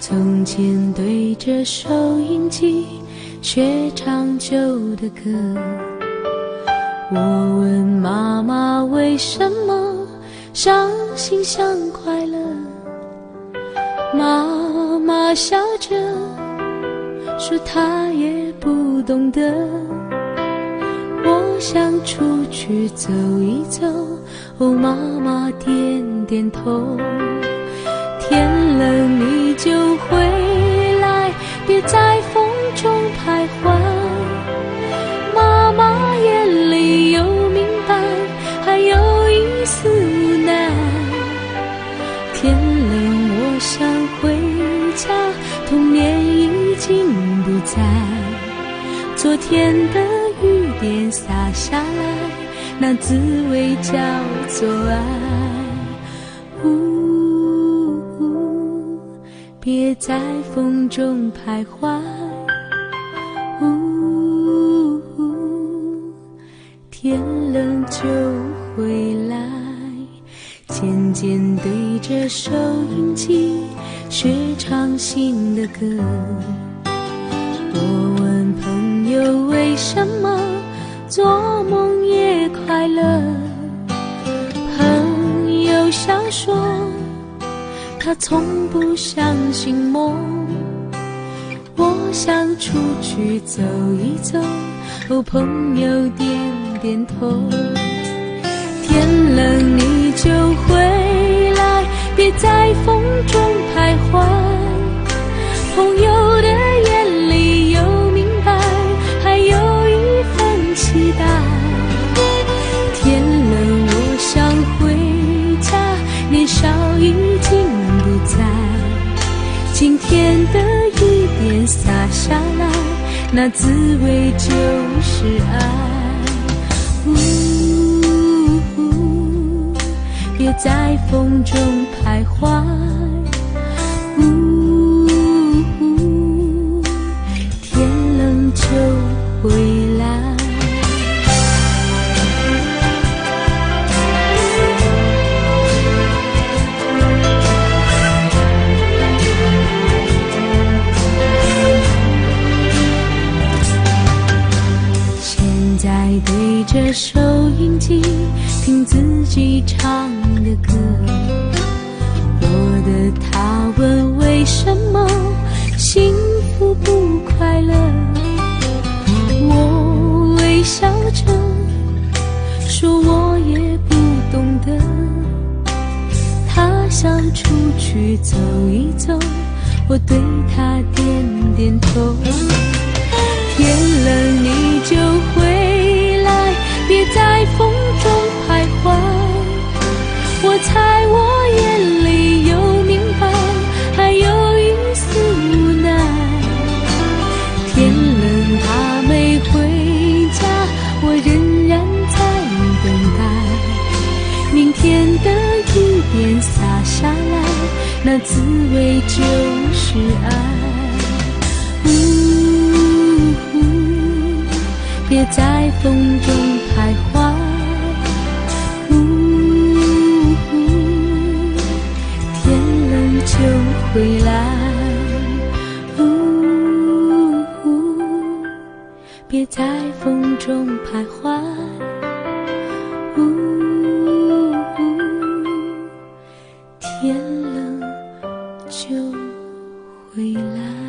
从前对着收音机学唱旧的歌，我问妈妈为什么伤心像快乐，妈妈笑着说她也不懂得。我想出去走一走，哦，妈妈点点头。天冷你就回来，别在风中徘徊。妈妈眼里有明白，还有一丝无奈。天冷我想回家，童年已经不在。昨天的雨点洒下来，那滋味叫做爱。别在风中徘徊，天冷就回来。渐渐对着收音机学唱新的歌，我问朋友为什么做梦也快乐，朋友笑说他从不相信梦。我想出去走一走，哦，朋友点点头。天冷你就回来，别在风中徘徊。朋友的眼里有明白，还有一份期待。天冷我想回家，年少已经不在。今天的雨点洒下来，那滋味就是爱。别在风中徘徊，天冷就回来。现在对着收音机听自己唱的歌，我的他问为什么幸福不快乐，我微笑着说我也不懂得。他想出去走一走，我对他点点头。天冷你就回来，别在风中徘徊。我猜我眼里有明白，还有一丝无奈。天冷他没回家，我仍然在等待。明天的雨点洒下来，那滋味就是爱。别在风中徘徊，天冷就回来。别在风中徘徊，天冷就回来。